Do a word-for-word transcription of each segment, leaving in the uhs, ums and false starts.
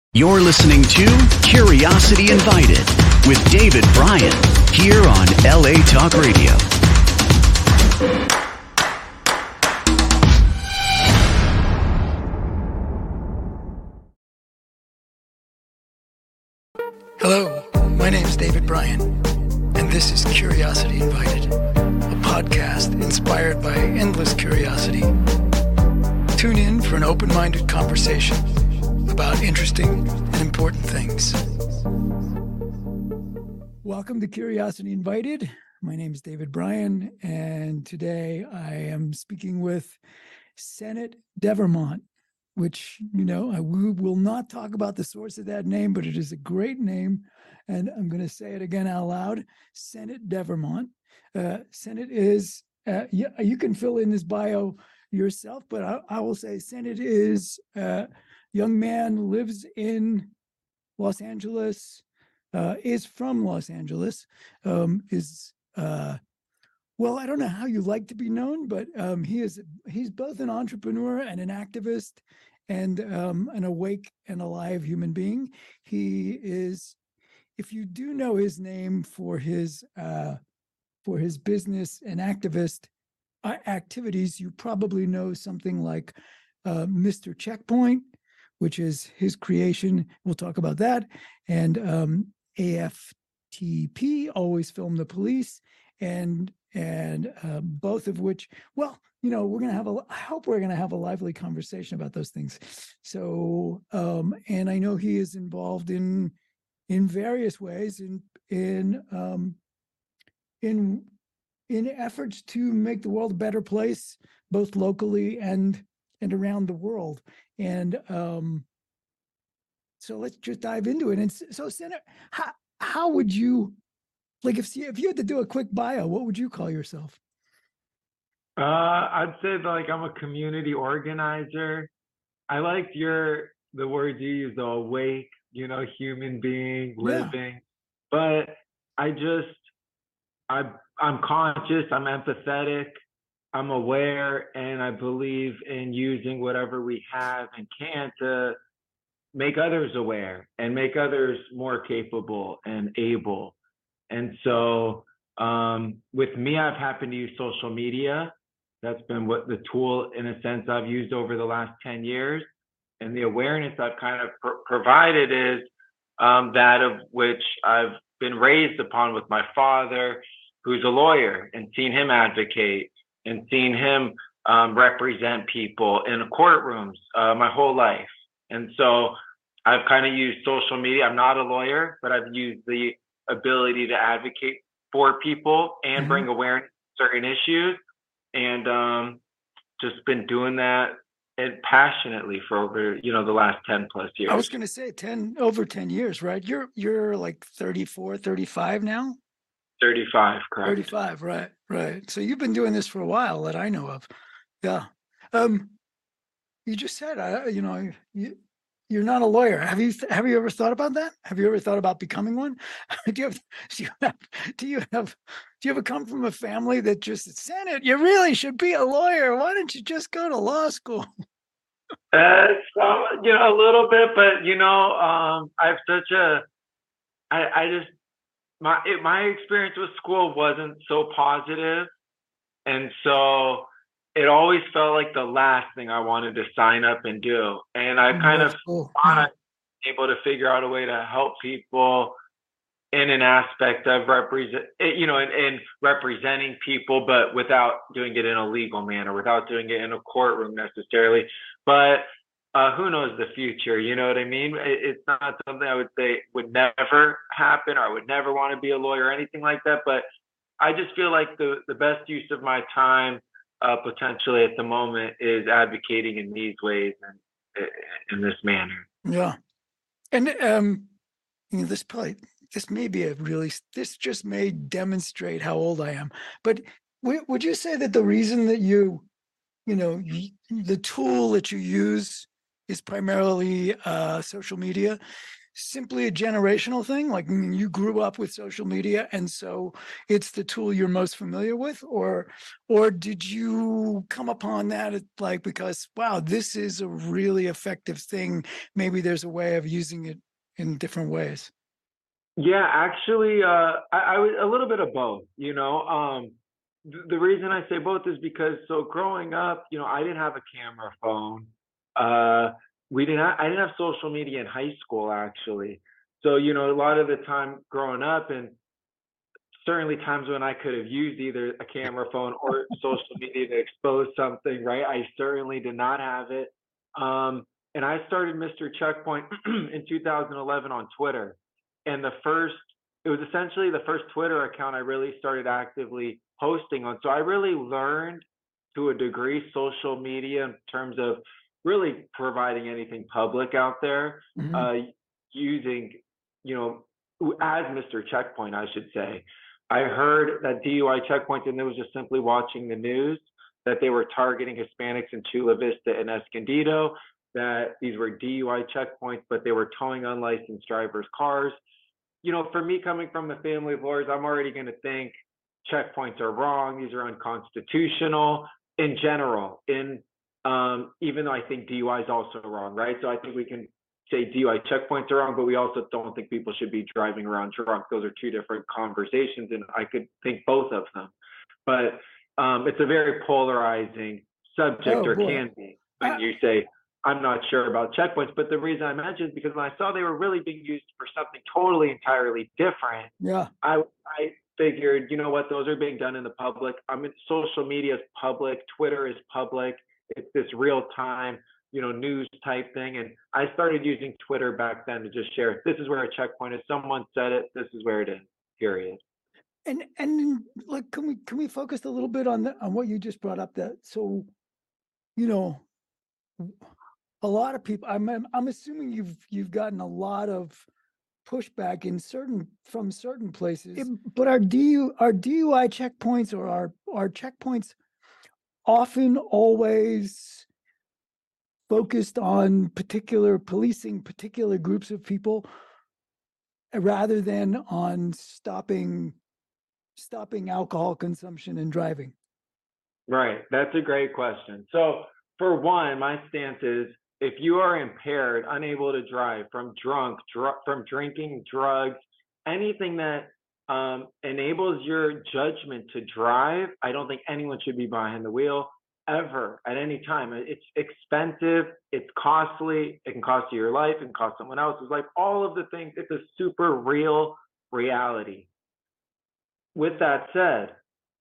You're listening to Curiosity Invited with David Bryan here on L A Talk Radio. Hello, my name is David Bryan, and this is Curiosity Invited, a podcast inspired by endless curiosity. Tune in for an open-minded conversation about interesting and important things. Welcome to Curiosity Invited. My name is David Bryan, and today I am speaking with Sennett Devermont, which, you know, I we will not talk about the source of that name, but it is a great name, and I'm going to say it again out loud, Sennett Devermont. Uh, Sennett is, uh, you, you can fill in his bio yourself, but I, I will say Sennett is a young man, lives in Los Angeles, uh, is from Los Angeles, um, is, uh, well, I don't know how you like to be known, but um, he is, he's both an entrepreneur and an activist and um, an awake and alive human being. He is, if you do know his name for his, uh, for his business and activist uh, activities, you probably know something like uh, Mister Checkpoint, which is his creation. We'll talk about that. And um, A F T P, Always Film the Police, and and uh, both of which, well, you know, we're going to have a, I hope we're going to have a lively conversation about those things. So, um, and I know he is involved in, in various ways in, in, um, in, in efforts to make the world a better place, both locally and, and around the world. And um, so let's just dive into it. And so, Senator, how, how would you, like, if if you had to do a quick bio, what would you call yourself? Uh, I'd say that, like, I'm a community organizer. I liked your the words you used, the awake, you know, human being, living. Yeah. But I just I I'm conscious. I'm empathetic. I'm aware, and I believe in using whatever we have and can to make others aware and make others more capable and able. And so um, with me, I've happened to use social media. That's been what the tool, in a sense, I've used over the last ten years. And the awareness I've kind of pr- provided is um, that of which I've been raised upon with my father, who's a lawyer, and seen him advocate and seen him um, represent people in courtrooms uh, my whole life. And so I've kind of used social media. I'm not a lawyer, but I've used the ability to advocate for people and mm-hmm. bring awareness to certain issues, and um, just been doing that and passionately for over, you know, the last ten plus years. I was going to say ten, over ten years, right? You're, you're like thirty-four, thirty-five now? thirty-five, correct. thirty-five, right, right. So you've been doing this for a while that I know of. Yeah. Um, you just said, uh, you know, you, you're not a lawyer. Have you have you ever thought about that? Have you ever thought about becoming one? do you have do you have do you have do you ever come from a family that just Sennett, you really should be a lawyer? Why don't you just go to law school? Uh, so, you know, a little bit, but you know, um, I have such a, I, I just my it, my experience with school wasn't so positive, and so it always felt like the last thing I wanted to sign up and do. And I kind of cool. want to able to figure out a way to help people in an aspect of represent, you know, in, in representing people, but without doing it in a legal manner, without doing it in a courtroom necessarily. But uh, who knows the future? You know what I mean? It, it's not something I would say would never happen, or I would never want to be a lawyer or anything like that. But I just feel like the, the best use of my time Uh, potentially at the moment is advocating in these ways and in this manner. Yeah. And um, you know, this probably, this may be a really, this just may demonstrate how old I am. But w- would you say that the reason that you, you know, y- the tool that you use is primarily uh, social media? simply a generational thing? Like, I mean, you grew up with social media, and so it's the tool you're most familiar with, or, or did you come upon that at, like, because wow, this is a really effective thing. Maybe there's a way of using it in different ways. Yeah, actually, uh, I, I was a little bit of both. You know, um, th- the reason I say both is because so growing up, you know, I didn't have a camera phone. Uh, we didn't. Ha- I didn't have social media in high school actually. So you know, a lot of the time growing up, and certainly times when I could have used either a camera phone or social media to expose something, right? I certainly did not have it. Um, and I started mister Checkpoint in two thousand eleven on Twitter. And the first, it was essentially the first Twitter account I really started actively posting on. So I really learned to a degree social media in terms of really providing anything public out there, Mhm. uh, using, you know, as mister Checkpoint, I should say. I heard that D U I checkpoints, and it was just simply watching the news, that they were targeting Hispanics in Chula Vista and Escondido, that these were D U I checkpoints, but they were towing unlicensed drivers' cars. You know, for me coming from the family of lawyers, I'm already going to think checkpoints are wrong. These are unconstitutional in general. In um, even though I think D U I is also wrong, right? So I think we can say D U I checkpoints are wrong, but we also don't think people should be driving around drunk. Those are two different conversations, and I could think both of them. But um, it's a very polarizing subject, Oh or boy. can be, Uh, when you say, I'm not sure about checkpoints. But the reason I mentioned is because when I saw they were really being used for something totally entirely different, yeah. I I figured, you know what, those are being done in the public. I mean, social media is public, Twitter is public. It's this real time, you know, news type thing. And I started using Twitter back then to just share, this is where a checkpoint is. Someone said it, this is where it is, period. And and like, can we can we focus a little bit on the, on what you just brought up? That so, you know, a lot of people. I'm I'm I'm assuming you've you've gotten a lot of pushback in certain from certain places. It- but are D U are D U I checkpoints, or are are checkpoints often always focused on particular policing particular groups of people, uh, rather than on stopping stopping alcohol consumption and driving? Right. That's a great question. So, for one, my stance is, if you are impaired, unable to drive from drunk, dr- from drinking, drugs, anything that um, enables your judgment to drive, I don't think anyone should be behind the wheel ever at any time. It's expensive, it's costly, it can cost you your life, it can cost someone else's life, all of the things. It's a super real reality. With that said,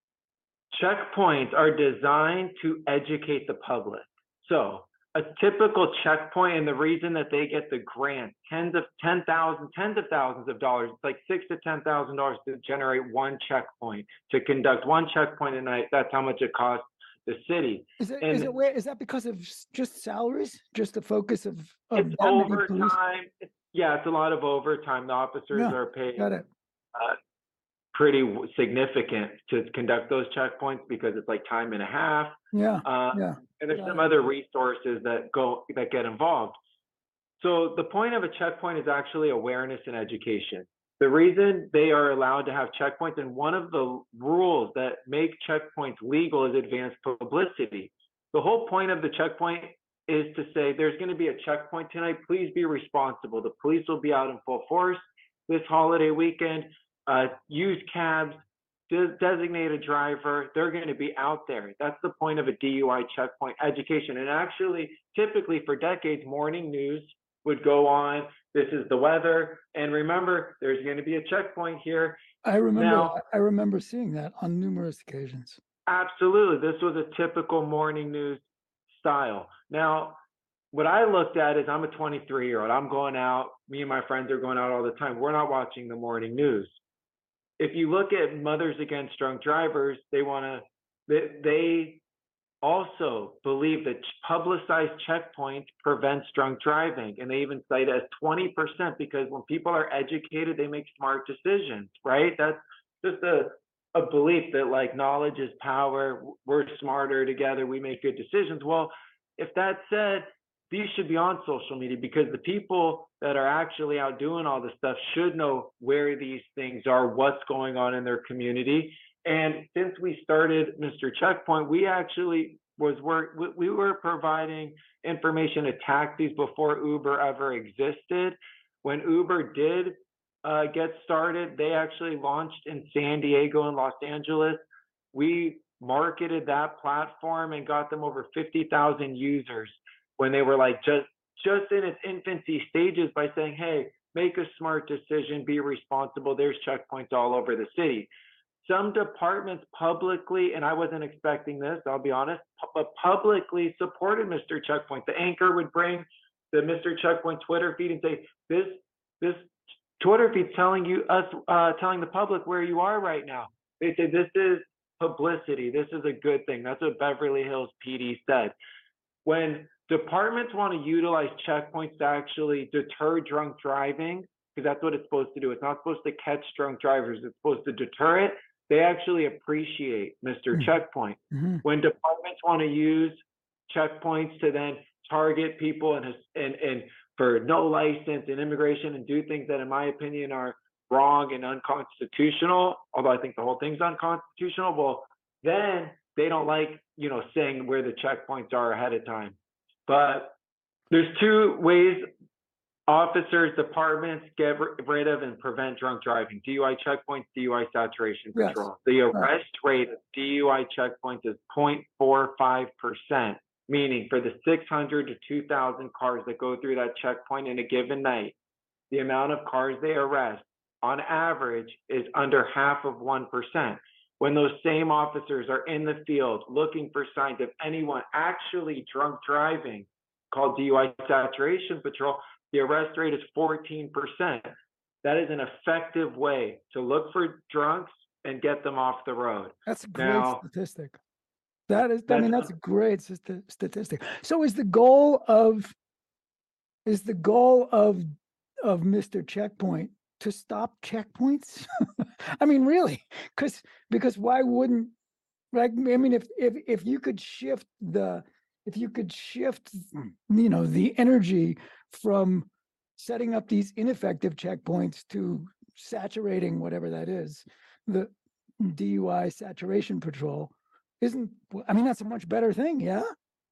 checkpoints are designed to educate the public. So a typical checkpoint, and the reason that they get the grant, tens of ten thousand, tens of thousands of dollars, it's like six to ten thousand dollars to generate one checkpoint, to conduct one checkpoint a night. That's how much it costs the city. Is it is And it where is that because of s- just salaries, just the focus of of it's that many police? overtime. It's, yeah, it's a lot of overtime. The officers Yeah, are paid got it. uh, pretty significant to conduct those checkpoints, because it's like time and a half. Yeah, Uh, yeah, and there's got some it. other resources that go that get involved. So the point of a checkpoint is actually awareness and education. The reason they are allowed to have checkpoints, and one of the rules that make checkpoints legal, is advanced publicity. The whole point of the checkpoint is to say, there's going to be a checkpoint tonight. Please be responsible. The police will be out in full force this holiday weekend. Uh, use cabs, de- designate a driver. They're going to be out there. That's the point of a D U I checkpoint, education. And actually, typically for decades, morning news would go on. This is the weather. And remember, there's going to be a checkpoint here. I remember Now, I remember seeing that on numerous occasions. absolutely, this was a typical morning news style. Now, what I looked at is, I'm a twenty-three year old. I'm going out. Me and my friends are going out all the time. We're not watching the morning news. If you look at Mothers Against Drunk Drivers, they want to, they, they also believe that publicized checkpoints prevents drunk driving. And they even cite it as twenty percent, because when people are educated, they make smart decisions, right? That's just a, a belief that, like, knowledge is power. We're smarter together. We make good decisions. Well, if that said, these should be on social media because the people that are actually out doing all this stuff should know where these things are, what's going on in their community. And since we started Mister Checkpoint, we actually was work we were providing information to taxis before Uber ever existed. When Uber did uh, get started, they actually launched in San Diego and Los Angeles. We marketed that platform and got them over fifty thousand users when they were like just just in its infancy stages by saying, hey, make a smart decision, be responsible. There's checkpoints all over the city. Some departments publicly, and I wasn't expecting this, I'll be honest, but publicly supported Mister Checkpoint. The anchor would bring the Mister Checkpoint Twitter feed and say, this this Twitter feed's telling you us uh, telling the public where you are right now. They say this is publicity. This is a good thing. That's what Beverly Hills P D said. When departments want to utilize checkpoints to actually deter drunk driving, because that's what it's supposed to do. It's not supposed to catch drunk drivers. It's supposed to deter it. They actually appreciate Mister Mm-hmm. Checkpoint. Mm-hmm. When departments want to use checkpoints to then target people and, and, and for no license and immigration and do things that, in my opinion, are wrong and unconstitutional, although I think the whole thing's unconstitutional, well, then they don't like, you know, saying where the checkpoints are ahead of time. But there's two ways officers, departments get rid of and prevent drunk driving: D U I checkpoints, D U I saturation patrol. Yes. The arrest right. rate of D U I checkpoints is zero point four five percent, meaning for the six hundred to two thousand cars that go through that checkpoint in a given night, the amount of cars they arrest on average is under half of one percent. When those same officers are in the field looking for signs of anyone actually drunk driving, called D U I saturation patrol, the arrest rate is fourteen percent. That is an effective way to look for drunks and get them off the road. That's a great now, statistic. That is, I mean, that's a great statistic. So is the goal of, is the goal of, of Mister Checkpoint to stop checkpoints? I mean, really, because, because why wouldn't, like, I mean, if, if, if you could shift the, if you could shift, you know, the energy from setting up these ineffective checkpoints to saturating whatever that is, the D U I saturation patrol, isn't, I mean, that's a much better thing, yeah?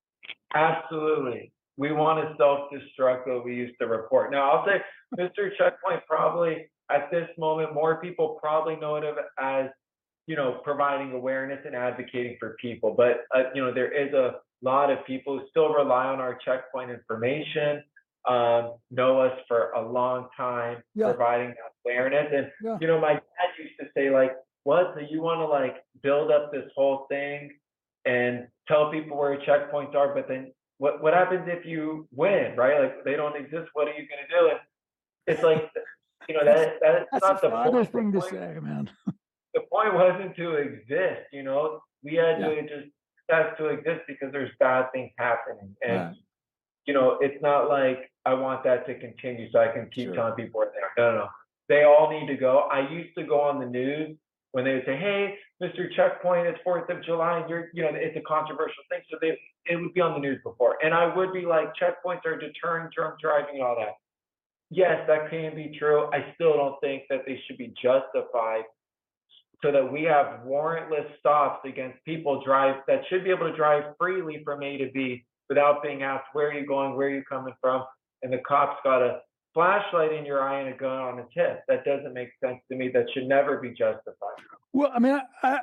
Absolutely. We want to self-destruct what we used to report. Now, I'll say Mister Checkpoint probably, at this moment, more people probably know it as, you know, providing awareness and advocating for people. But, uh, you know, there is a lot of people who still rely on our checkpoint information, um, know us for a long time, yeah. providing that awareness. And, yeah. you know, my dad used to say, like, what, so you want to, like, build up this whole thing and tell people where checkpoints are, but then what, what happens if you win, right? Like, they don't exist. What are you going to do? And it's like, you know, that that's, that's not the point. thing the to point. say, man. The point wasn't to exist, you know. We had yeah. to just have to exist because there's bad things happening. And, yeah. you know, it's not like I want that to continue so I can keep sure. telling people where they are. No, no, no. They all need to go. I used to go on the news when they would say, hey, Mister Checkpoint, it's fourth of July, and you're, you know, it's a controversial thing. So they, it would be on the news before. And I would be like, checkpoints are deterring drunk driving and all that. Yes, that can be true. I still don't think that they should be justified so that we have warrantless stops against people drive that should be able to drive freely from A to B without being asked, where are you going, where are you coming from? And the cop's got a flashlight in your eye and a gun on his hip. That doesn't make sense to me. That should never be justified. Well, I mean, I, I,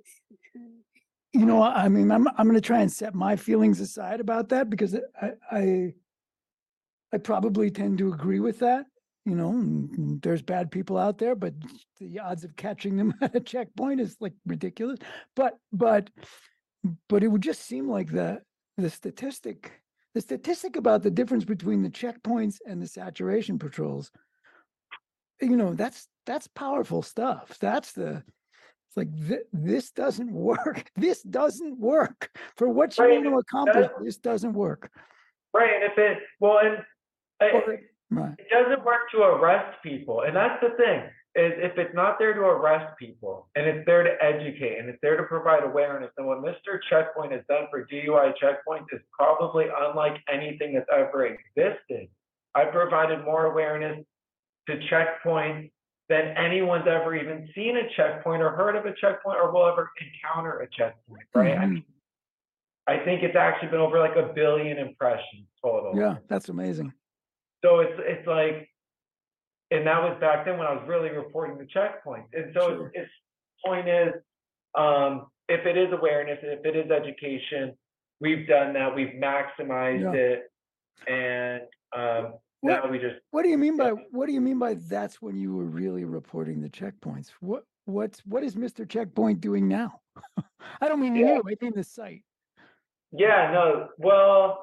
you know, I mean, I'm I'm going to try and set my feelings aside about that because I I, I probably tend to agree with that. You know, there's bad people out there, but the odds of catching them at a checkpoint is like ridiculous. But but but it would just seem like the the statistic the statistic about the difference between the checkpoints and the saturation patrols. You know, that's that's powerful stuff. That's the it's like th- this doesn't work. This doesn't work for what you right. want to accomplish. This doesn't work. Right, and if it well and. Well, Right. It doesn't work to arrest people. And that's the thing. is if it's not there to arrest people and it's there to educate and it's there to provide awareness, and what Mister Checkpoint has done for D U I checkpoints is probably unlike anything that's ever existed. I provided more awareness to checkpoints than anyone's ever even seen a checkpoint or heard of a checkpoint or will ever encounter a checkpoint, right? Mm-hmm. I mean, I think it's actually been over like a billion impressions total. Yeah, that's amazing. So it's it's like, and that was back then when I was really reporting the checkpoints. And so Sure. its, its point is, um, if it is awareness, if it is education, we've done that. We've maximized Yeah. it, and um, What, now we just. what do you mean by yeah. what do you mean by that's when you were really reporting the checkpoints? What what's what is Mister Checkpoint doing now? I don't mean Yeah. you, I mean the site. Yeah, no, well,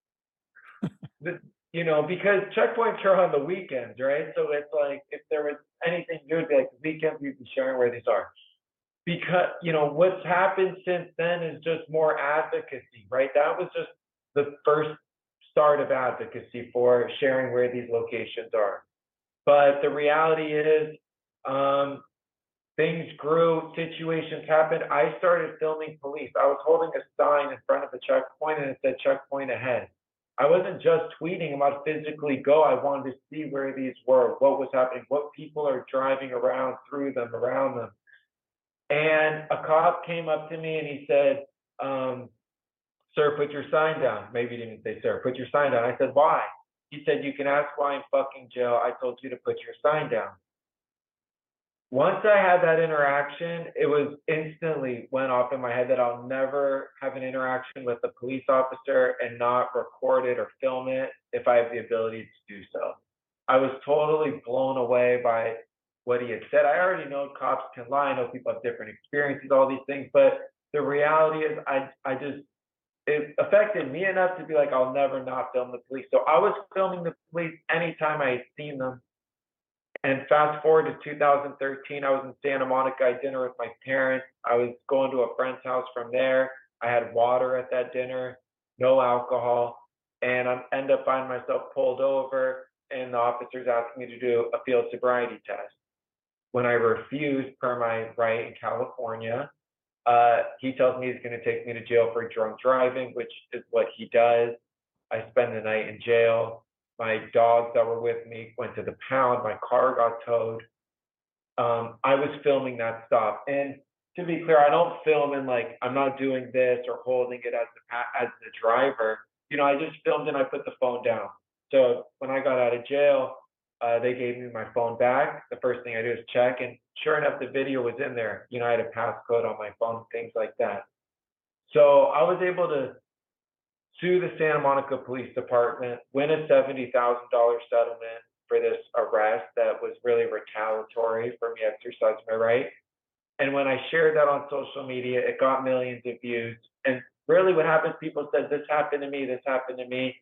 the, you know, because checkpoints are on the weekends, right? So it's like if there was anything new, it'd be like the weekends we'd be sharing where these are. Because, you know, what's happened since then is just more advocacy, right? That was just the first start of advocacy for sharing where these locations are. But the reality is, um, things grew, situations happened. I started filming police. I was holding a sign in front of the checkpoint and it said checkpoint ahead. I wasn't just tweeting about physically go. I wanted to see where these were, what was happening, what people are driving around through them, around them. And a cop came up to me and he said, um, sir, put your sign down. Maybe he didn't say, sir, put your sign down. I said, why? He said, you can ask why I'm fucking jail. I told you to put your sign down. Once I had that interaction, it was instantly went off in my head that I'll never have an interaction with a police officer and not record it or film it if I have the ability to do so. I was totally blown away by what he had said. I already know cops can lie. I know people have different experiences, all these things, but the reality is I, I just, it affected me enough to be like, I'll never not film the police. So I was filming the police anytime I had seen them. And fast forward to two thousand thirteen, I was in Santa Monica. I had dinner with my parents. I was going to a friend's house from there. I had water at that dinner, no alcohol. And I end up finding myself pulled over, and the officers asked me to do a field sobriety test. When I refused, per my right in California, uh, he tells me he's going to take me to jail for drunk driving, which is what he does. I spend the night in jail. My dogs that were with me went to the pound. My car got towed. Um, I was filming that stop. And to be clear, I don't film in like, I'm not doing this or holding it as the, as the driver. You know, I just filmed and I put the phone down. So when I got out of jail, uh, they gave me my phone back. The first thing I do is check, and sure enough, the video was in there. You know, I had a passcode on my phone, things like that. So I was able to sue the Santa Monica Police Department, win a seventy thousand dollars settlement for this arrest that was really retaliatory for me exercising my right. And when I shared that on social media, it got millions of views. And really what happens, people said, this happened to me, this happened to me.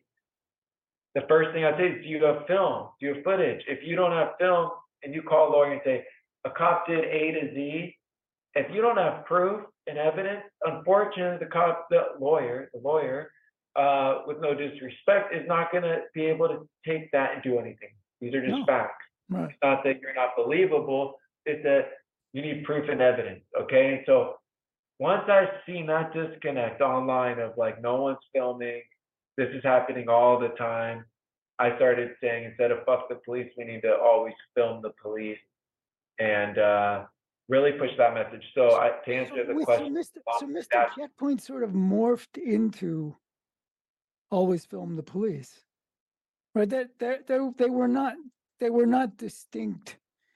The first thing I say is, do you have film? Do you have footage? If you don't have film and you call a lawyer and say, a cop did A to Z, if you don't have proof and evidence, unfortunately, the cop, the lawyer, the lawyer, uh, with no disrespect, is not going to be able to take that and do anything. These are just No. facts. Right. It's not that you're not believable. It's that you need proof and evidence. Okay. And so once I've seen that disconnect online of like, no one's filming, this is happening all the time, I started saying, instead of fuck the police, we need to always film the police and uh, really push that message. So I, to answer So, the with, question, so Mister So um, Mister that- Checkpoint sort of morphed into always film the police, right? That they, they, they were not they were not distinct.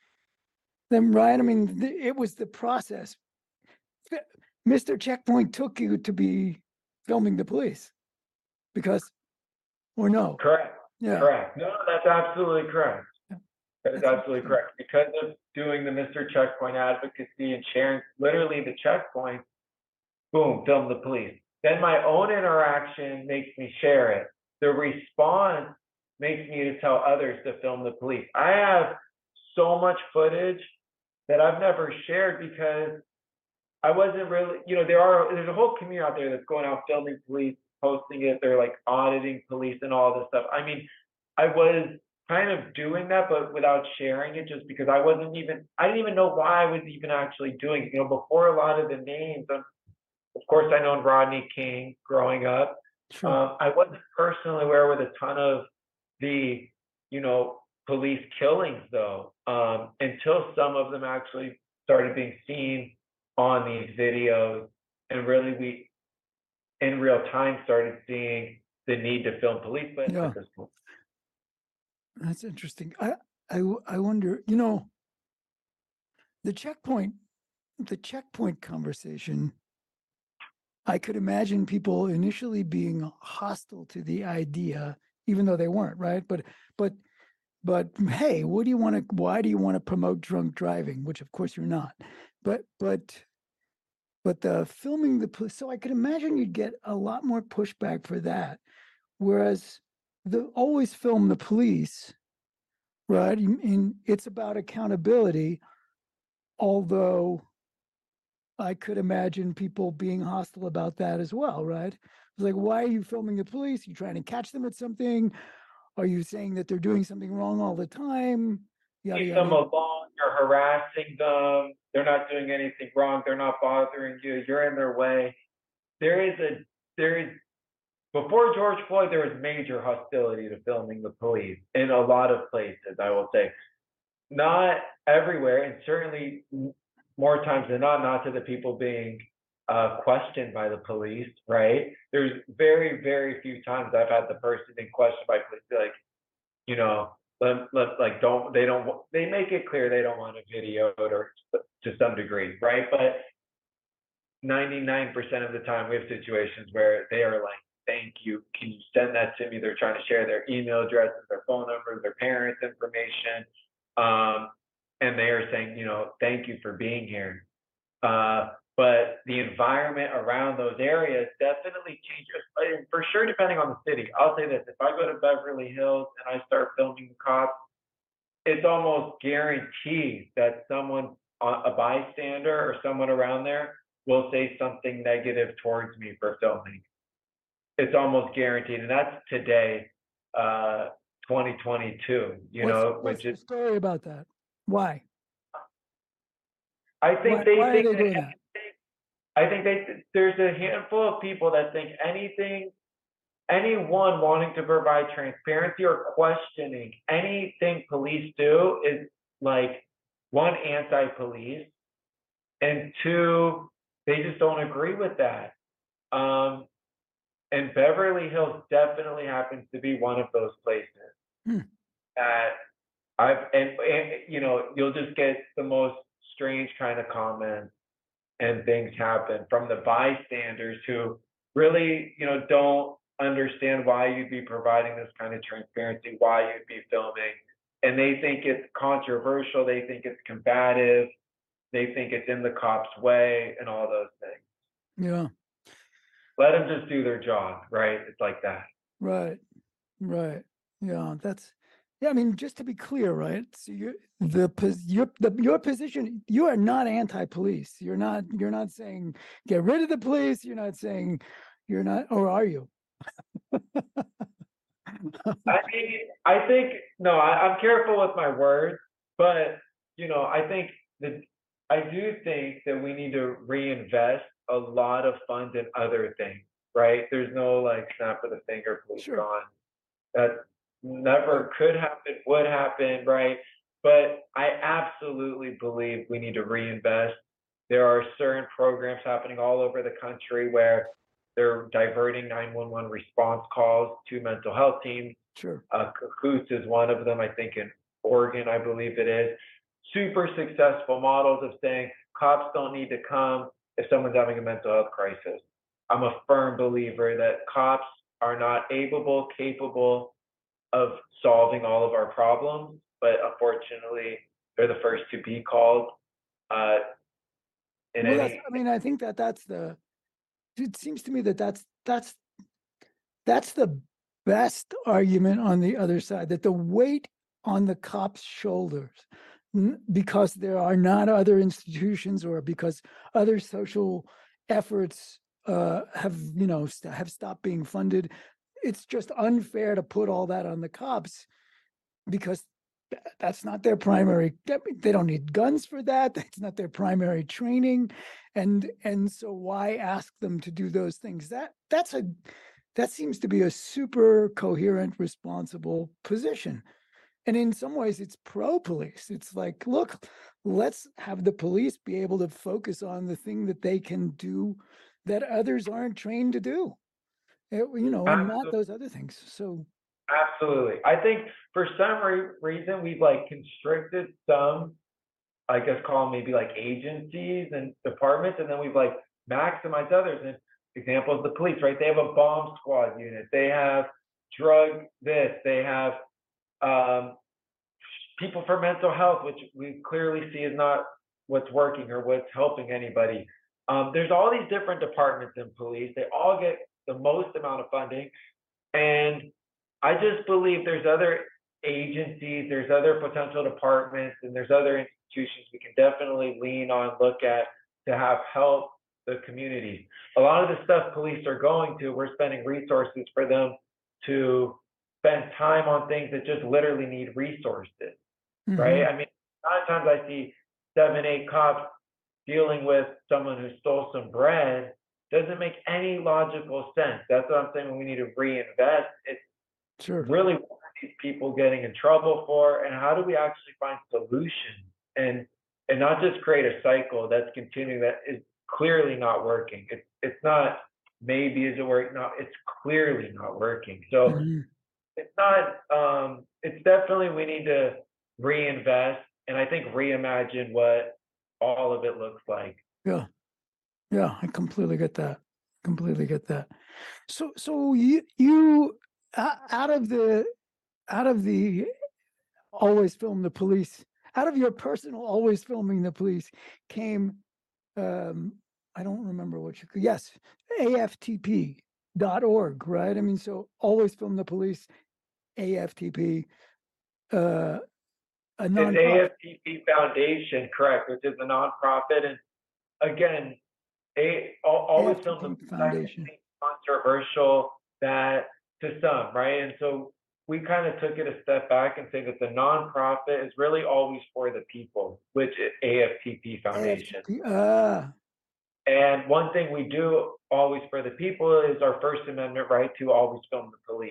Them right? I mean, th- it was the process. F- Mister Checkpoint took you to be filming the police because, or no? correct, Yeah. correct. No, that's absolutely correct. Yeah. That is That's absolutely interesting. correct. Because of doing the Mister Checkpoint advocacy and sharing literally the checkpoint, boom, film the police. Then my own interaction makes me share it. The response makes me to tell others to film the police. I have so much footage that I've never shared because I wasn't really, you know, there are, there's a whole community out there that's going out filming police, posting it. They're like auditing police and all this stuff. I mean, I was kind of doing that, but without sharing it, just because I wasn't even, I didn't even know why I was even actually doing it. You know, before a lot of the names, of of course, I known Rodney King growing up. Sure. Um, I wasn't personally aware with a ton of the, you know, police killings though, um, until some of them actually started being seen on these videos, and really we, in real time, started seeing the need to film police. But Yeah. at this point, That's interesting. I, I, w- I wonder, you know, the checkpoint, the checkpoint conversation, I could imagine people initially being hostile to the idea, even though they weren't, right? But, but, but hey, what do you want to, why do you want to promote drunk driving? Which of course you're not. But, but, but the filming the police, so I could imagine you'd get a lot more pushback for that. Whereas the always film the police, right? And it's about accountability, although I could imagine people being hostile about that as well, right? It's like, why are you filming the police? Are you trying to catch them at something? Are you saying that they're doing something wrong all the time? Yada, leave them yada. alone, you're harassing them, they're not doing anything wrong, they're not bothering you, you're in their way. There is a, there is, before George Floyd, there was major hostility to filming the police in a lot of places, I will say. Not everywhere, and certainly more times than not, not to the people being uh, questioned by the police, right? There's very, very few times I've had the person being questioned by police be like, you know, let, let, like, don't, they don't, they make it clear they don't want a video or to some degree, right? But ninety-nine percent of the time we have situations where they are like, thank you, can you send that to me? They're trying to share their email addresses, their phone numbers, their parents' information. Um, and they are saying, you know, thank you for being here. Uh, but the environment around those areas definitely changes, for sure, depending on the city. I'll say this, if I go to Beverly Hills and I start filming the cops, it's almost guaranteed that someone, a bystander or someone around there, will say something negative towards me for filming. It's almost guaranteed, and that's today, uh, twenty twenty-two. You What's, know, what's which the is, story about that? Why? I think Why, they why are think they that, doing that? I think they, there's a handful of people that think anything, anyone wanting to provide transparency or questioning anything police do is like, one, anti-police, and two, they just don't agree with that. Um, and Beverly Hills definitely happens to be one of those places Hmm. that I've, and, and you know, you'll just get the most strange kind of comments and things happen from the bystanders who really, you know, don't understand why you'd be providing this kind of transparency, why you'd be filming. And they think it's controversial, they think it's combative, they think it's in the cops' way, and all those things. Yeah. Let them just do their job, right? It's like that. Right. Right. Yeah. That's, yeah. I mean, just to be clear, right? So you're the, pos- your, the, your position, you are not anti-police. You're not, you're not saying get rid of the police. You're not saying you're not, or are you? I mean, I think, no, I, I'm careful with my words, but, you know, I think that, I do think that we need to reinvest a lot of funds in other things, right? There's no like snap of the finger, police Sure. gone. That never could happen, would happen, right? But I absolutely believe we need to reinvest. There are certain programs happening all over the country where they're diverting nine one one response calls to mental health teams. Sure. Uh, Cahoots is one of them, I think in Oregon, I believe it is. Super successful models of saying cops don't need to come if someone's having a mental health crisis. I'm a firm believer that cops are not able, capable of solving all of our problems, but unfortunately, they're the first to be called. Uh, in Well, that's, any, I mean, I think that that's the, it seems to me that that's, that's, that's the best argument on the other side, that the weight on the cops' shoulders, n- because there are not other institutions or because other social efforts uh, have, you know, st- have stopped being funded. It's just unfair to put all that on the cops. because th- that's not their primary. They don't need guns for that. That's not their primary training, and and so why ask them to do those things? That that's a that seems to be a super coherent, responsible position. And in some ways, it's pro-police. It's like, look, let's have the police be able to focus on the thing that they can do that others aren't trained to do. It- you know, and not Absolutely. those other things. So Absolutely. I think for some re- reason we've like constricted some, I guess call them maybe like agencies and departments, and then we've like maximized others. And example is the police, right? They have a bomb squad unit. They have drug this. They have um, people for mental health, which we clearly see is not what's working or what's helping anybody. Um, there's all these different departments in police. They all get the most amount of funding. And I just believe there's other agencies, there's other potential departments, and there's other institutions we can definitely lean on, look at to have help the community. A lot of the stuff police are going to, we're spending resources for them to spend time on things that just literally need resources, right? mhm, I mean, a lot of times I see seven, eight cops dealing with someone who stole some bread. Doesn't make any logical sense. That's what I'm saying. When we need to reinvest. It's sure. really what are these people getting in trouble for, and how do we actually find solutions and and not just create a cycle that's continuing that is clearly not working. It's it's not maybe is it working? No, it's clearly not working. So Mhm. it's not. Um, it's definitely we need to reinvest, and I think reimagine what all of it looks like. Yeah, yeah, I completely get that. Completely get that. So, so you you o- out of the out of the always film the police, out of your personal always filming the police came, um I don't remember what you yes, A F T P dot org, right? I mean, so always film the police, A F T P, uh a It's nonprofit. A F T P Foundation, correct, which is a nonprofit. And again, a always filmed the A F T P that can Foundation. seem controversial that to some, right? And so we kind of took it a step back and say that the nonprofit is really always for the people, which is A F T P Foundation. A F T P, ah, And one thing we do always for the people is our First Amendment right to always film the police.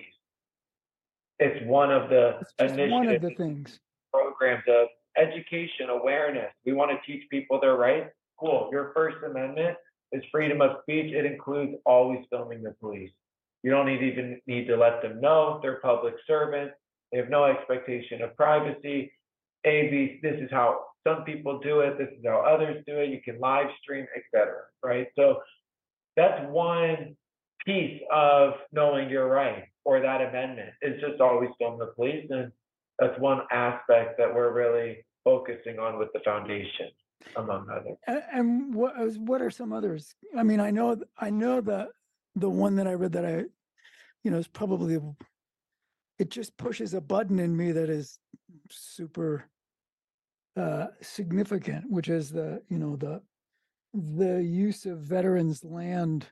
It's one of the it's just one of initiatives the things. programs of education, awareness. We want to teach people their rights. Cool. Your First Amendment is freedom of speech. It includes always filming the police. You don't need, even need to let them know they're public servants. They have no expectation of privacy. A, B, this is how some people do it. This is how others do it. You can live stream, et cetera. Right. So that's one piece of knowing your rights or that amendment is just always film the police. And that's one aspect that we're really focusing on with the foundation, among others. And, and what is- what are some others? I mean, I know I know the the one that I read that I, you know, is probably, it just pushes a button in me that is super uh significant, which is the, you know, the the use of veterans land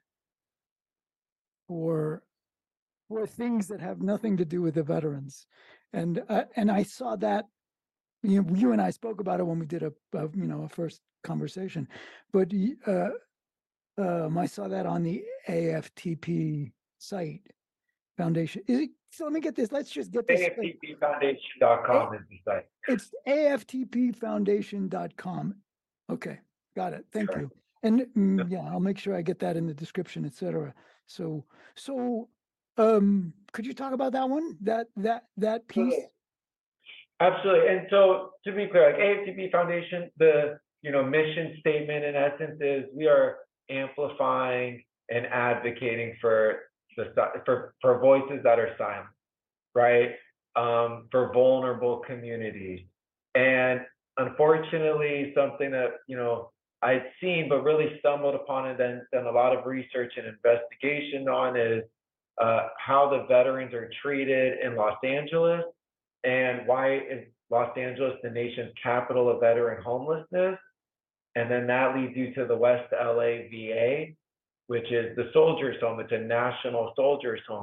for for things that have nothing to do with the veterans. And uh, and I saw that, you know, you and I spoke about it when we did a, a you know, a first conversation, but y- uh um I saw that on the A F T P site foundation. Is it, so let me get this, let's just get this straight. A F T P foundation dot com is the site. It's A F T P foundation dot com. Okay, got it. Thank Correct. you. And mm, yeah, I'll make sure I get that in the description, et cetera. So, so, um, could you talk about that one? That that that piece? Absolutely. And so to be clear, like A F T P Foundation, the you know mission statement in essence is we are amplifying and advocating for the for for voices that are silent, right? Um, for vulnerable communities. And unfortunately, something that you know I'd seen but really stumbled upon and then done a lot of research and investigation on is uh, how the veterans are treated in Los Angeles and why is Los Angeles the nation's capital of veteran homelessness? And then that leads you to the West L A V A, which is the Soldiers Home. It's a national soldiers home.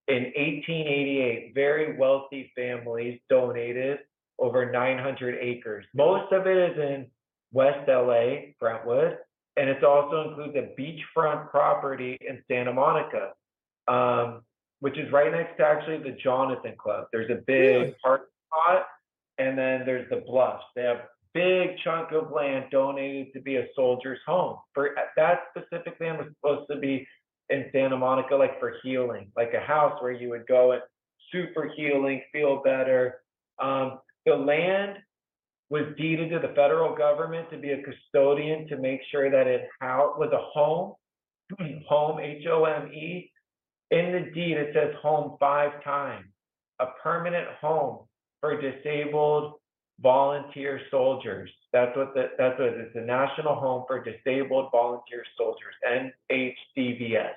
In eighteen eighty-eight, very wealthy families donated over nine hundred acres. Most of it is in West L A, Brentwood, and it also includes a beachfront property in Santa Monica, um, which is right next to actually the Jonathan Club. There's a big Really? parking lot, and then there's the Bluffs. They have big chunk of land donated to be a soldier's home. For that specific land was supposed to be in Santa Monica, like for healing, like a house where you would go and super healing, feel better. Um, the land was deeded to the federal government to be a custodian to make sure that it how was a home, home, H O M E. In the deed, it says home five times, a permanent home for disabled volunteer soldiers. That's what the, that's what it is, the National Home for Disabled Volunteer Soldiers, N H D V S.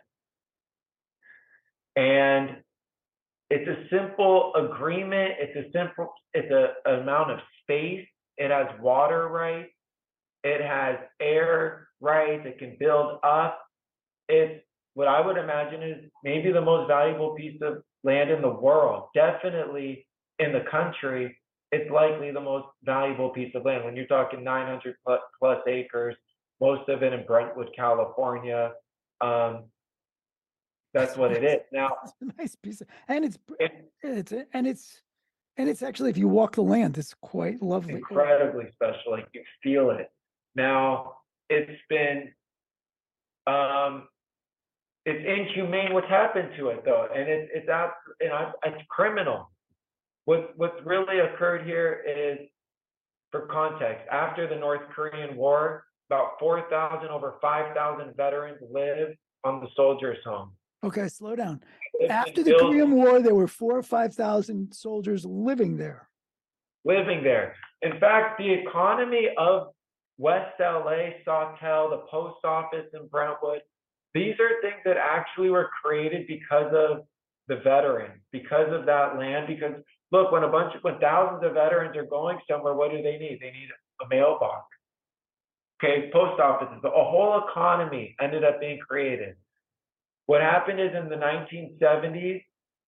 And it's a simple agreement. It's a simple, it's a, an amount of space. It has water rights. It has air rights. It can build up. It's what I would imagine is maybe the most valuable piece of land in the world. Definitely in the country, it's likely the most valuable piece of land. When you're talking nine hundred plus, plus acres, most of it in Brentwood, California. Um, that's what it is. Now, It's a nice piece of, and it's it, it's and it's and it's actually, if you walk the land, it's quite lovely. incredibly special. Like you feel it. Now, it's been um, it's inhumane what's happened to it though, and it's it's out, and I, it's criminal. What what's really occurred here is, for context, after the North Korean War, about four thousand, over five thousand veterans lived on the soldiers' home. Okay, slow down. It's After been the built- Korean War, there were four or five thousand soldiers living there. living there. In fact, the economy of West L A, Sawtell, the post office in Brentwood, these are things that actually were created because of the veterans, because of that land. Because look, when a bunch of, when thousands of veterans are going somewhere, what do they need? They need a mailbox. Okay, post offices, a whole economy ended up being created. What happened is in the nineteen seventies,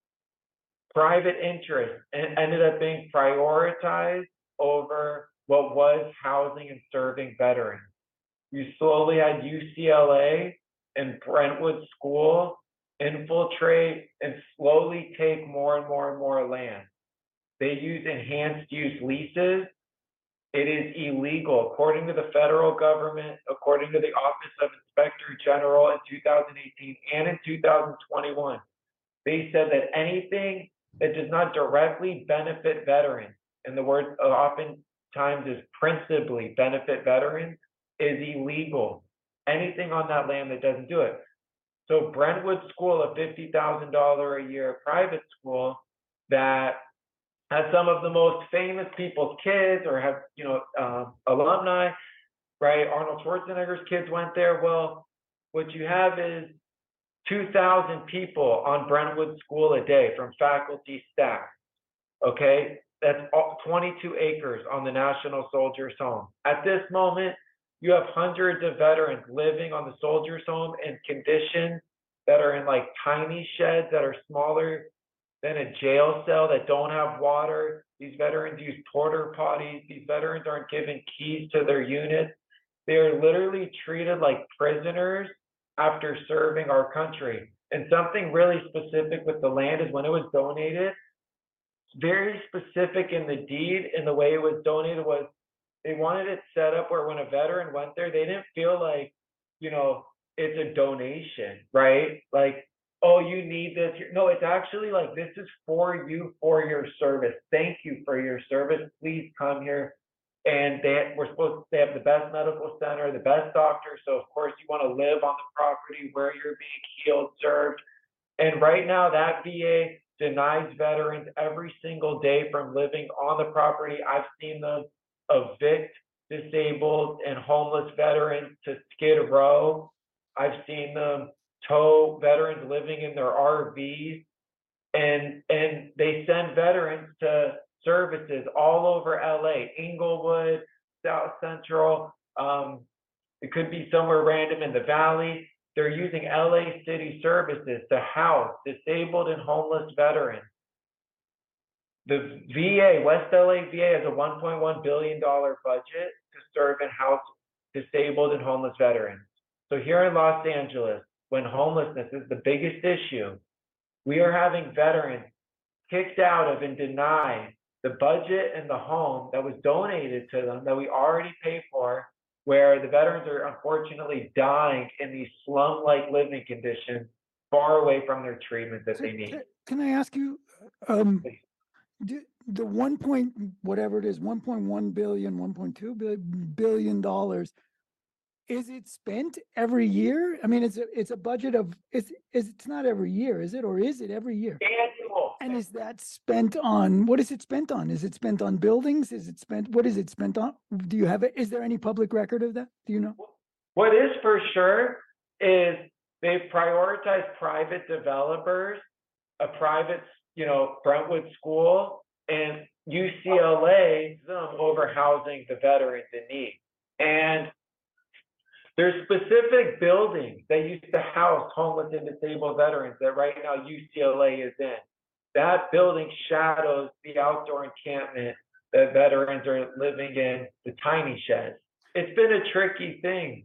private interest ended up being prioritized over what was housing and serving veterans. You slowly had U C L A and Brentwood School infiltrate and slowly take more and more and more land. They use enhanced use leases. It is illegal, according to the federal government, according to the Office of Inspector General in two thousand eighteen and in two thousand twenty-one. They said that anything that does not directly benefit veterans, and the word oftentimes is principally benefit veterans, is illegal. Anything on that land that doesn't do it. So Brentwood School, a fifty thousand dollars a year private school that has some of the most famous people's kids, or have, you know, um, alumni, right? Arnold Schwarzenegger's kids went there. Well, what you have is two thousand people on Brentwood School a day from faculty, staff, okay? That's twenty-two acres on the National Soldiers Home. At this moment, you have hundreds of veterans living on the Soldiers Home in conditions that are in like tiny sheds that are smaller than a jail cell, that don't have water. These veterans use porta potties. These veterans aren't given keys to their units. They are literally treated like prisoners after serving our country. And something really specific with the land is when it was donated, very specific in the deed, in the way it was donated, was they wanted it set up where when a veteran went there, they didn't feel like, you know, it's a donation, right? Like, oh, you need this. No, it's actually like, this is for you, for your service. Thank you for your service. Please come here. And they we're supposed to they have the best medical center, the best doctors. So of course you want to live on the property where you're being healed, served. And right now that V A denies veterans every single day from living on the property. I've seen them evict disabled and homeless veterans to Skid Row. I've seen them tow veterans living in their R Vs, and and they send veterans to services all over L A, Inglewood, South Central. Um, it could be somewhere random in the Valley. they're using L A City Services to house disabled and homeless veterans. The V A, West L A V A, has a one point one billion dollars budget to serve and house disabled and homeless veterans. So here in Los Angeles, when homelessness is the biggest issue, we are having veterans kicked out of and denied the budget and the home that was donated to them that we already pay for, where the veterans are unfortunately dying in these slum-like living conditions far away from their treatment that So, they need. ca- Can I ask you, um, do, the one point, whatever it is, one point one billion, one point two billion dollars, is it spent every year? I mean, it's a, it's a budget of, it's, is, it's not every year, is it? Or is it every year? Annual. And is that spent on, what is it spent on? Is it spent on buildings? Is it spent, what is it spent on? Do you have it? Is there any public record of that? Do you know? What is for sure is they've prioritized private developers, a private, you know, Brentwood School, and U C L A them over housing the veterans in need. And there's specific buildings that used to house homeless and disabled veterans that right now U C L A is in. That building shadows the outdoor encampment that veterans are living in, the tiny sheds. It's been a tricky thing.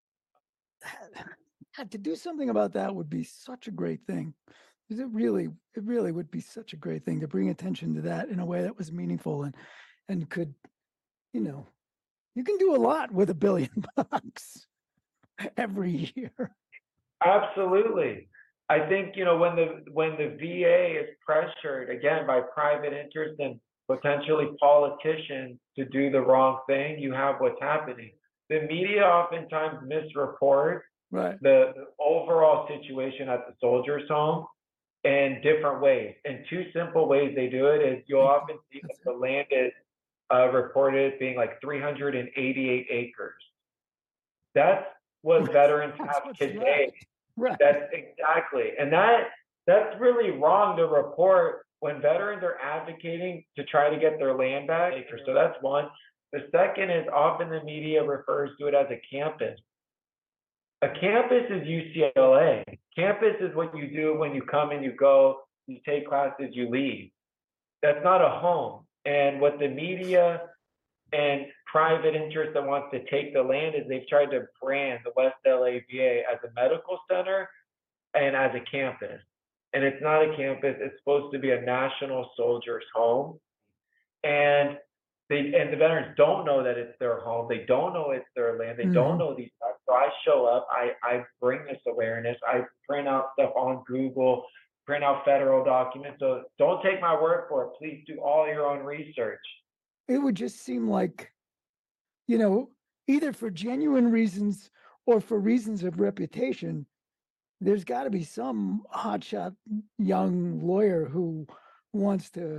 To do something about that would be such a great thing. It really, it really would be such a great thing to bring attention to that in a way that was meaningful and, and could, you know, you can do a lot with a billion bucks every year. Absolutely. I think, you know, when the when the V A is pressured again by private interest and potentially politicians to do the wrong thing, you have what's happening. The media oftentimes misreports Right. the, the overall situation at the soldiers' home in different ways. And two simple ways they do it is you'll often see that the land is uh, reported being like three hundred eighty-eight acres. That's what veterans That's have what's today. left. Right. That's exactly. And that that's really wrong to report when veterans are advocating to try to get their land back. So that's one. The second is often the media refers to it as a campus. A campus is U C L A. Campus is what you do when you come and you go, you take classes, you leave. That's not a home. And what the media and private interest that wants to take the land is they've tried to brand the West L A V A as a medical center and as a campus. And it's not a campus, it's supposed to be a national soldiers' home. And they and the veterans don't know that it's their home, they don't know it's their land, they mm-hmm. don't know these stuff. So I show up, I, I bring this awareness, I print out stuff on Google, print out federal documents. So don't take my word for it, please do all your own research. It would just seem like, you know, either for genuine reasons or for reasons of reputation, there's got to be some hotshot young lawyer who wants to,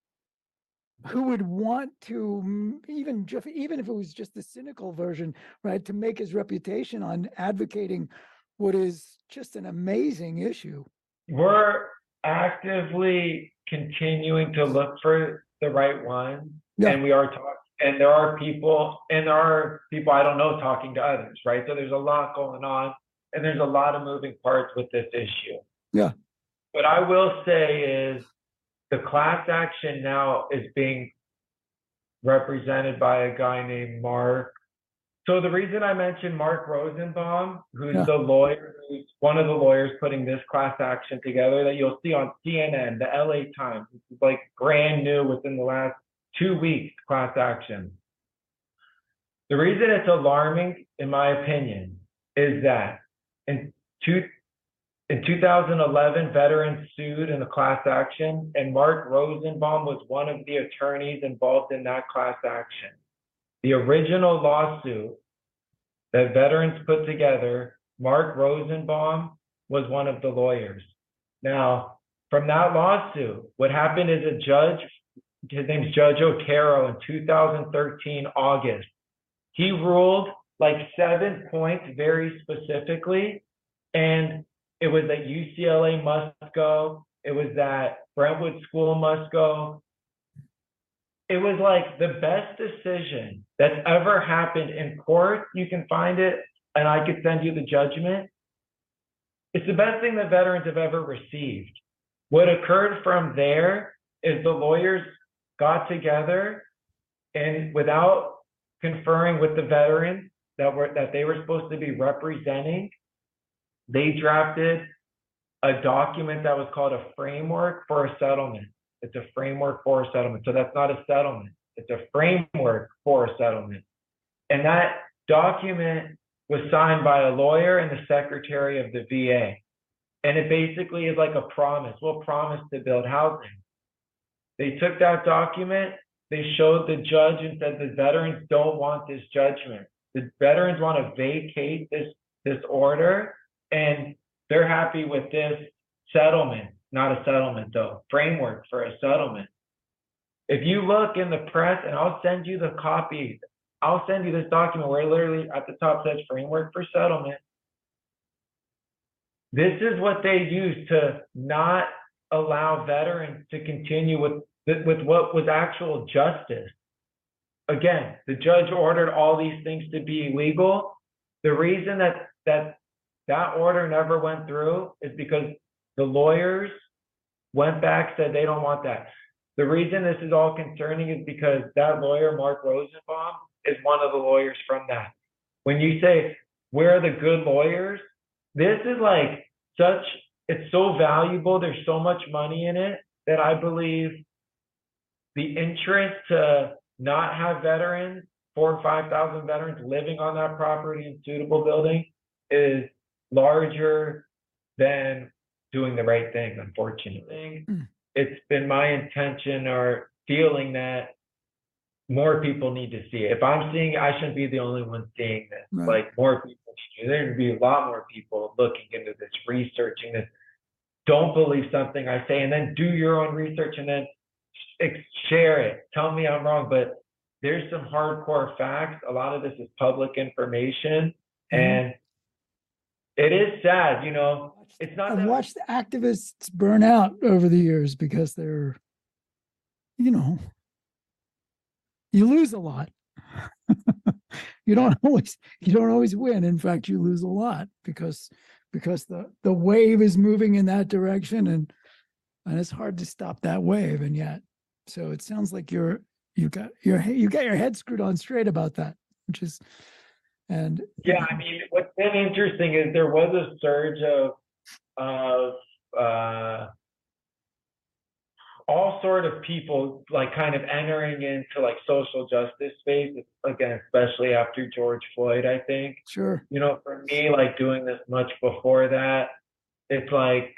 who would want to, even, even if it was just the cynical version, right, to make his reputation on advocating what is just an amazing issue. We're actively continuing to look for the right one. Yeah. And we are talking, and there are people, and there are people I don't know talking to others, right? So there's a lot going on, and there's a lot of moving parts with this issue. Yeah. What I will say is the class action now is being represented by a guy named Mark. So the reason I mentioned Mark Rosenbaum, who's yeah. the lawyer, who's one of the lawyers putting this class action together that you'll see on C N N, the L A Times, this is like brand new within the last two weeks, class action. The reason it's alarming, in my opinion, is that in, two, in two thousand eleven, veterans sued in the class action, and Mark Rosenbaum was one of the attorneys involved in that class action. The original lawsuit that veterans put together, Mark Rosenbaum was one of the lawyers. Now, from that lawsuit, what happened is a judge, his name's Judge Otero, in two thousand thirteen, August, he ruled like seven points very specifically, and it was that U C L A must go, it was that Brentwood School must go. It was like the best decision that's ever happened in court. You can find it, and I could send you the judgment. it's the best thing that veterans have ever received. What occurred from there is the lawyers got together and without conferring with the veterans that were that they were supposed to be representing, they drafted a document that was called a framework for a settlement. It's a framework for a settlement. So that's not a settlement. It's a framework for a settlement. And that document was signed by a lawyer and the secretary of the V A. And it basically is like a promise. We'll promise to build housing. They took that document, they showed the judge and said the veterans don't want this judgment. The veterans want to vacate this, this order, and they're happy with this settlement, not a settlement though, framework for a settlement. If you look in the press, and I'll send you the copy, I'll send you this document where it literally at the top says framework for settlement. This is what they use to not allow veterans to continue with, with what was actual justice. Again, the judge ordered all these things to be illegal. The reason that that that order never went through is because the lawyers went back, said they don't want that. The reason this is all concerning is because that lawyer, Mark Rosenbaum, is one of the lawyers from that. When you say, where are the good lawyers? This is like such, it's so valuable. There's so much money in it that I believe the interest to not have veterans, four or five thousand veterans living on that property in suitable building is larger than doing the right thing, unfortunately. Mm. It's been my intention or feeling that more people need to see it. If I'm seeing it, I shouldn't be the only one seeing this. Right. Like more people, there would be a lot more people looking into this, researching this. Don't believe something I say, and then do your own research and then share it. Tell me I'm wrong, but there's some hardcore facts. A lot of this is public information, mm-hmm. and it is sad, you know. It's not. I've that watched the activists burn out over the years because they're, you know, you lose a lot. you don't always you don't always win. In fact, you lose a lot because because the the wave is moving in that direction, and and it's hard to stop that wave. And yet, so it sounds like you're you got your you got your head screwed on straight about that, which is. And yeah, I mean, what's been interesting is there was a surge of of uh, all sort of people like kind of entering into like social justice space, again, especially after George Floyd, I think. Sure. You know, for me, like doing this much before that, it's like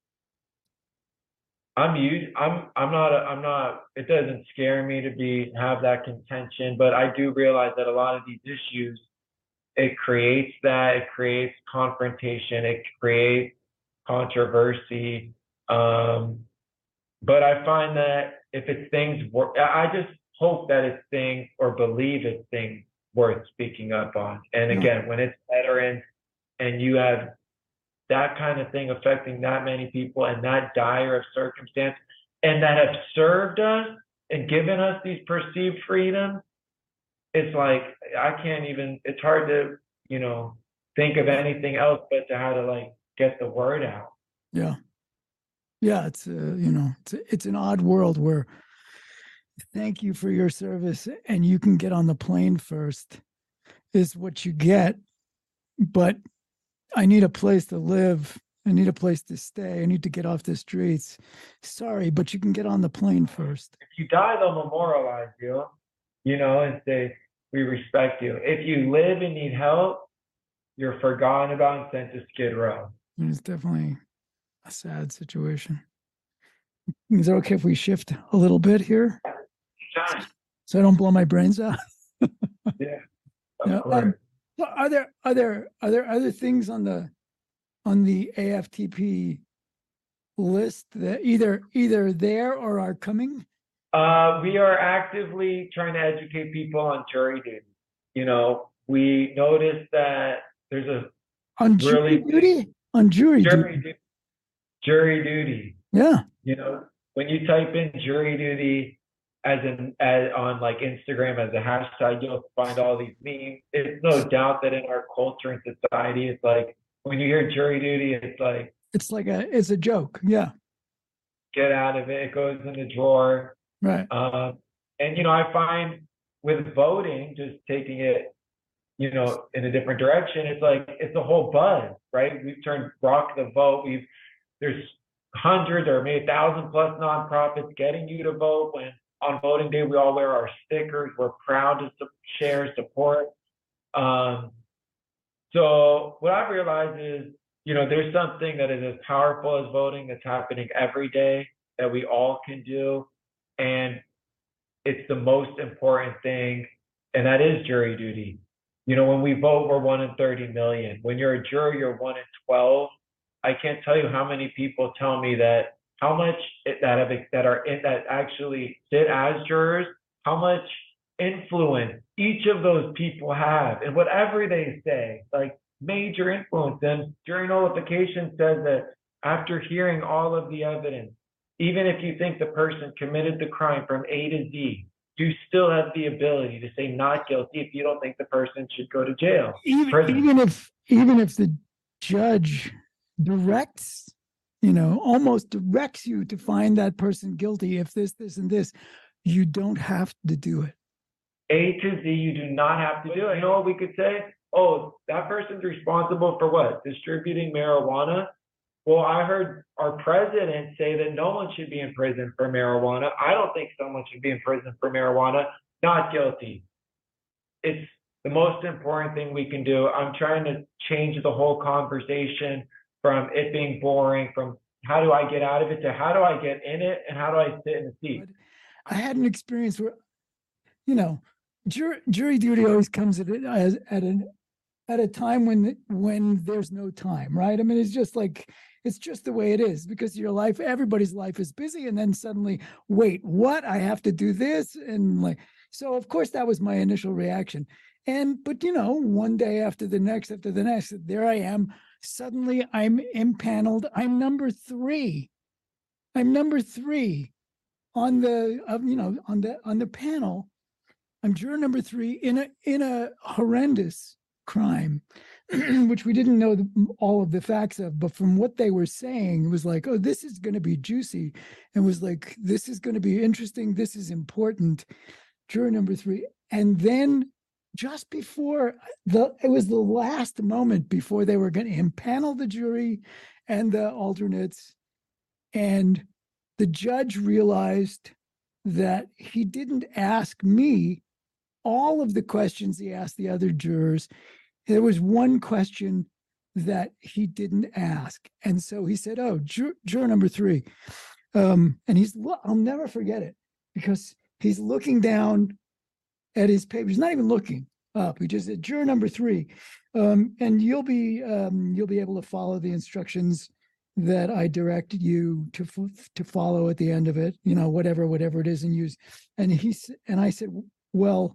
I'm used, I'm I'm not a, I'm not it doesn't scare me to be have that contention, but I do realize that a lot of these issues, it creates that, it creates confrontation, it creates controversy. Um, but I find that if it's things, I just hope that it's things or believe it's things worth speaking up on. And again, when it's veterans and you have that kind of thing affecting that many people and that dire of circumstance, and that have served us and given us these perceived freedoms, it's like, I can't even, it's hard to, you know, think of anything else but to how to like get the word out. Yeah. Yeah. It's, uh, you know, it's, it's an odd world where thank you for your service and you can get on the plane first is what you get. But I need a place to live. I need a place to stay. I need to get off the streets. Sorry, but you can get on the plane first. If you die, they'll memorialize you. You know, and say, we respect you. If you live and need help, you're forgotten about and sent to Skid Row. It's definitely a sad situation. Is it okay if we shift a little bit here? Time. So I don't blow my brains out? Yeah. Yeah. Um, well, are there are there are there other things on the on the A F T P list that either either there or are coming? Uh, we are actively trying to educate people on jury duty. You know, we noticed that there's a on jury really duty on jury, jury duty. duty. Jury duty. Yeah. You know, when you type in jury duty as an as on like Instagram as a hashtag, you'll find all these memes. It's no doubt that in our culture and society, it's like when you hear jury duty, it's like, It's like a, it's a joke. Yeah. get out of it. It goes in the drawer. Right. Um, and, you know, I find with voting, just taking it, you know, in a different direction, it's like, it's a whole buzz, right? We've turned Rock the Vote. We've, there's hundreds or maybe a thousand plus nonprofits getting you to vote. When on voting day, we all wear our stickers. We're proud to share support. Um, so what I've realized is, you know, there's something that is as powerful as voting that's happening every day that we all can do. And it's the most important thing, and that is jury duty. You know, when we vote, we're one in thirty million. When you're a juror, you're one in twelve. I can't tell you how many people tell me that how much it, that have that are in that actually sit as jurors, how much influence each of those people have, and whatever they say, like major influence. And jury nullification says that after hearing all of the evidence, even if you think the person committed the crime from A to Z, you still have the ability to say not guilty if you don't think the person should go to jail. Even, even if even if the judge directs, you know, almost directs you to find that person guilty, if this, this, and this, you don't have to do it. A to Z, you do not have to do it. You know what we could say? Oh, that person's responsible for what? Distributing marijuana? Well, I heard our president say that no one should be in prison for marijuana. I don't think someone should be in prison for marijuana. Not guilty. It's the most important thing we can do. I'm trying to change the whole conversation from it being boring, from how do I get out of it, to how do I get in it, and how do I sit in the seat. I had an experience where, you know, jury, jury duty always comes at, as, at an at a time when when there's no time, right? I mean, it's just like, it's just the way it is, because your life, everybody's life is busy, and then suddenly, wait, what? I have to do this, and like, so of course that was my initial reaction. And but you know, one day after the next, after the next, there I am. Suddenly, I'm impaneled. I'm number three. I'm number three on the uh, you know on the on the panel. I'm juror number three in a in a horrendous crime, which we didn't know the, all of the facts of, but from what they were saying, it was like, oh, this is going to be juicy, and was like, this is going to be interesting, this is important. Juror number three. And then just before the, it was the last moment before they were going to impanel the jury and the alternates, and the judge realized that he didn't ask me all of the questions he asked the other jurors. There was one question that he didn't ask. And so he said, oh, juror, juror number three. Um, and he's, I'll never forget it, because he's looking down at his paper. He's not even looking up. He just said, juror number three. Um, and you'll be, um, you'll be able to follow the instructions that I directed you to, to follow at the end of it, you know, whatever, whatever it is, and use. And he, and I said, well,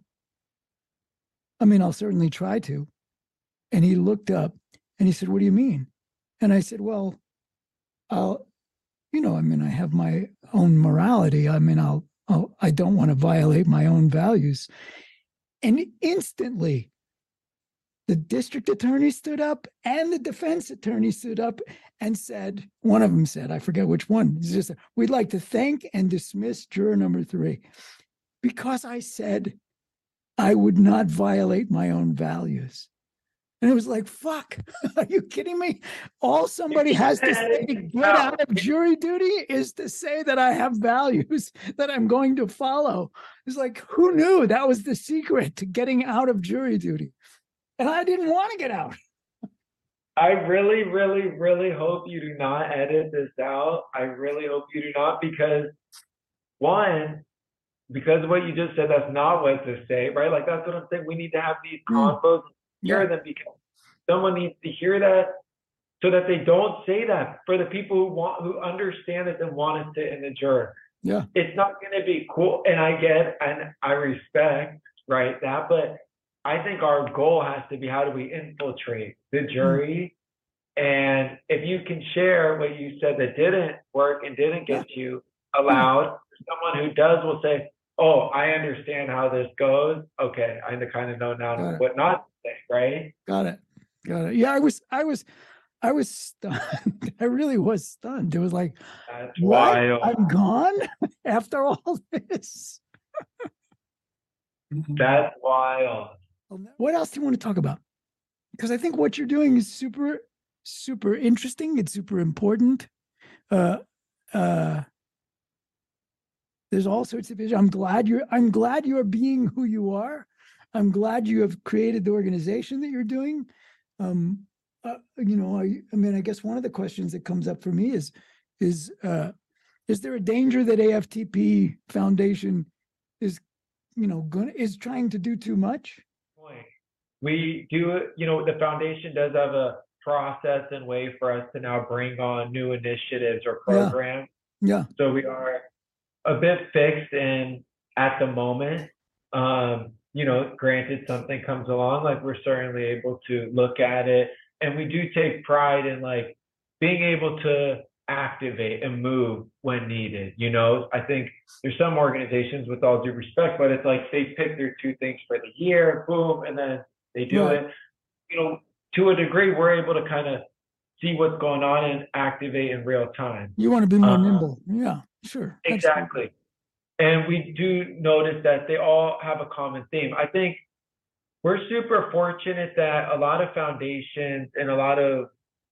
I mean, I'll certainly try to. And he looked up and he said, what do you mean? And I said, well, I'll, you know, I mean, I have my own morality. I mean, I'll, I'll I don't want to violate my own values. And instantly, the district attorney stood up and the defense attorney stood up and said, one of them said, I forget which one, it's just, we'd like to thank and dismiss juror number three, because I said I would not violate my own values. And it was like, fuck, are you kidding me? All somebody has to say to get out of jury duty is to say that I have values that I'm going to follow. It's like, who knew that was the secret to getting out of jury duty? And I didn't want to get out. I really, really, really hope you do not edit this out. I really hope you do not, because one, because of what you just said, that's not what to say, right? Like, that's what I'm saying. We need to have these convos, hear yeah. them, because someone needs to hear that so that they don't say that, for the people who want, who understand this and want to sit in the juror. Yeah. It's not going to be cool. And I get, and I respect, right, that, but I think our goal has to be, how do we infiltrate the jury? Mm-hmm. And if you can share what you said that didn't work and didn't get yeah. you allowed, mm-hmm. someone who does will say, oh, I understand how this goes. Okay, I kind of know now what not to say, right? Got it. Got it. Yeah, I was, I was, I was stunned. I really was stunned. It was like, That's what? wild. I'm gone after all this. That's wild. What else do you want to talk about? Because I think what you're doing is super, super interesting. It's super important. Uh, uh, there's all sorts of issues. I'm glad you're. I'm glad you're being who you are. I'm glad you have created the organization that you're doing. Um, uh, you know, I, I mean, I guess one of the questions that comes up for me is, is, uh, is there a danger that A F T P Foundation is, you know, going is trying to do too much? We do, you know, the foundation does have a process and way for us to now bring on new initiatives or programs. Yeah. yeah. So we are a bit fixed in at the moment. Um, you know, granted something comes along, like we're certainly able to look at it. And we do take pride in like being able to activate and move when needed. You know, I think there's some organizations, with all due respect, but it's like they pick their two things for the year, boom, and then they do right. it. You know, to a degree, we're able to kind of see what's going on and activate in real time. You want to be more um, nimble. Yeah, sure. Exactly. Absolutely. And we do notice that they all have a common theme. I think we're super fortunate that a lot of foundations and a lot of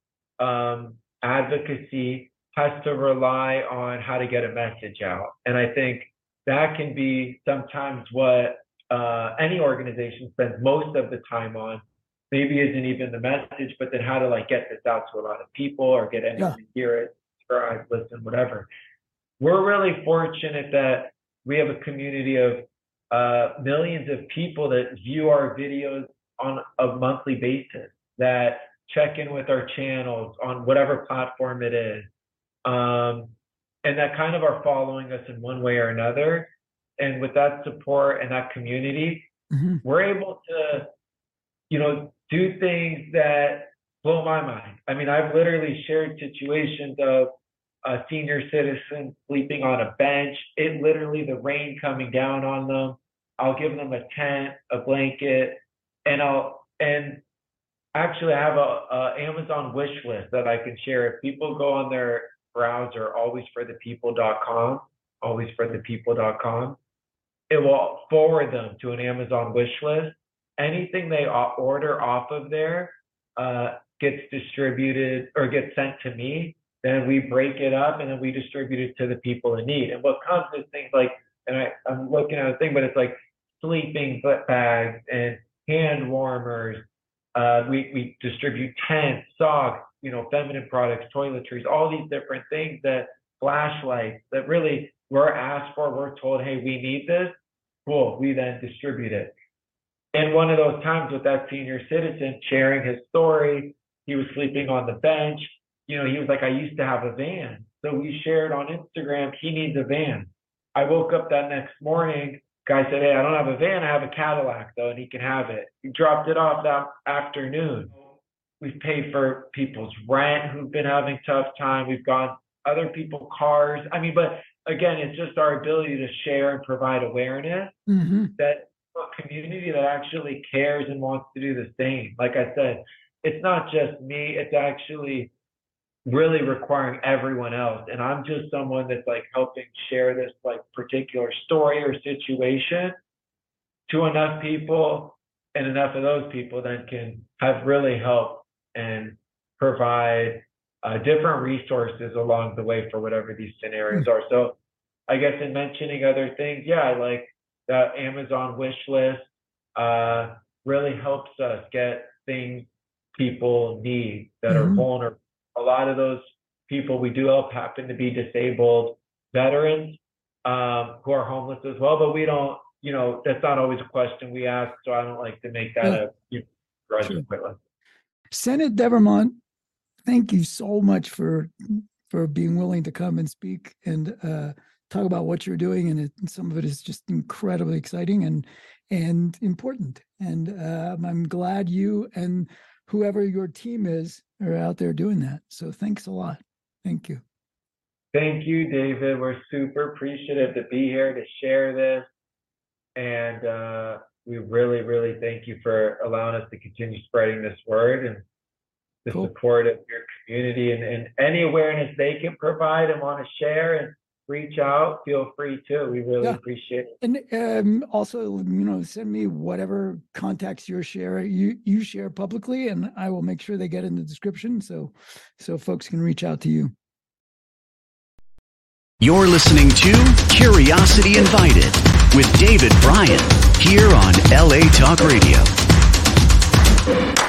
um, advocacy has to rely on how to get a message out. And I think that can be sometimes what uh, any organization spends most of the time on. Maybe isn't even the message, but then how to like get this out to a lot of people or get anyone yeah. to hear it, subscribe, listen, whatever. We're really fortunate that we have a community of uh, millions of people that view our videos on a monthly basis, that check in with our channels on whatever platform it is, um, and that kind of are following us in one way or another. And with that support and that community, mm-hmm. we're able to, you know, do things that blow my mind. I mean, I've literally shared situations of a senior citizen sleeping on a bench, it literally the rain coming down on them. I'll give them a tent, a blanket, and I'll and actually I have a, a Amazon wish list that I can share. If people go on their browser, always for the people dot com, always for the people dot com, it will forward them to an Amazon wish list. Anything they order off of there uh, gets distributed or gets sent to me. Then we break it up and then we distribute it to the people in need. And what comes is things like, and I, I'm looking at a thing, but it's like sleeping bags and hand warmers. Uh, we, we distribute tents, socks, you know, feminine products, toiletries, all these different things, that flashlights that really we're asked for. We're told, hey, we need this. Cool. We then distribute it. And one of those times with that senior citizen sharing his story, he was sleeping on the bench. You know, he was like, I used to have a van. So we shared on Instagram, he needs a van. I woke up that next morning, guy said, hey, I don't have a van, I have a Cadillac though, and he can have it. He dropped it off that afternoon. We've paid for people's rent who've been having tough time. We've gone other people's cars. I mean, but again, it's just our ability to share and provide awareness mm-hmm. that a community that actually cares and wants to do the same. Like I said, it's not just me, it's actually really requiring everyone else. And I'm just someone that's like helping share this like particular story or situation to enough people, and enough of those people then can have really helped and provide uh, different resources along the way for whatever these scenarios are. So I guess in mentioning other things, yeah, like the Amazon wish list uh, really helps us get things people need that mm-hmm. are vulnerable. A lot of those people we do help happen to be disabled veterans um, who are homeless as well, but we don't, you know, that's not always a question we ask, so I don't like to make that yeah. a you know, grudge sure. equivalent. Senate Devermont, thank you so much for for being willing to come and speak and uh, talk about what you're doing, and, it, and some of it is just incredibly exciting and and important. And uh, I'm glad you and whoever your team is are out there doing that. So thanks a lot. Thank you. Thank you, David. We're super appreciative to be here to share this. And uh, we really, really thank you for allowing us to continue spreading this word. And the Cool. support of your community, and, and any awareness they can provide and want to share and reach out, feel free to. We really Yeah. appreciate it. And um, also, you know, send me whatever contacts you're sharing, you you share publicly, and I will make sure they get in the description so so folks can reach out to you. You're listening to Curiosity Invited with David Bryan here on L A Talk Radio.